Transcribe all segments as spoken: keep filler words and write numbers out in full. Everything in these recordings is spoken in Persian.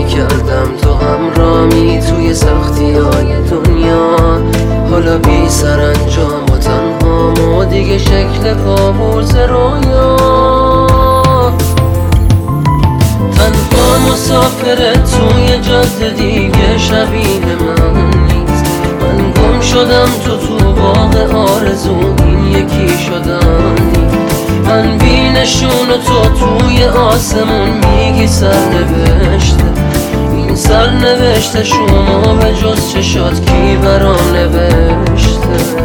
میکردم تو همرامی توی سختی های دنیا. حالا بی سرانجام و تنها و دیگه شکل کابوس رویا. تنها مسافر توی جاده دیگه شبیه من نیست. من گم شدم تو تو باغ آرزو، این یکی شدم نیست. من بی نشون و تو توی آسمون میگی سرنوشته. این سرنوشته شما به جز چشات کی برام نوشته؟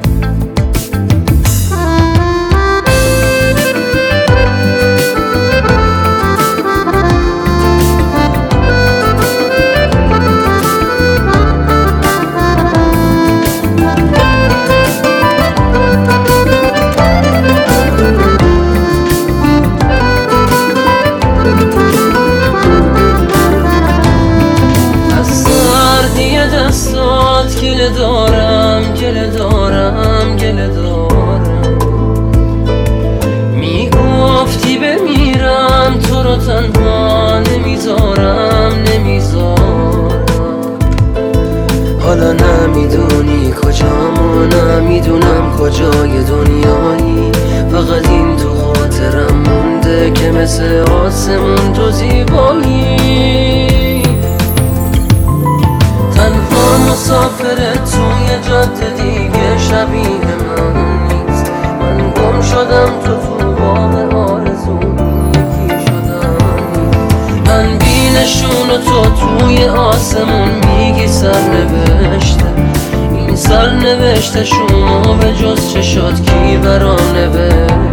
گله دارم گله دارم گله دارم. میگفتی بمیرم تو رو تنها نمیذارم نمیذارم. حالا نمیدونی کجام و نمیدونم کجای دنیایی. فقط این تو خاطرم مونده که مثل آسمون تو زیبایی. تنها مسافر توی جاده دیگه شبیه من نیست. من گم شدم تو تو باغ آرزو، یکی شدم نیست. من بی نشون و تو توی آسمون میگی سرنوشته. این سرنوشته شما به جز چشات کی برام نوشته؟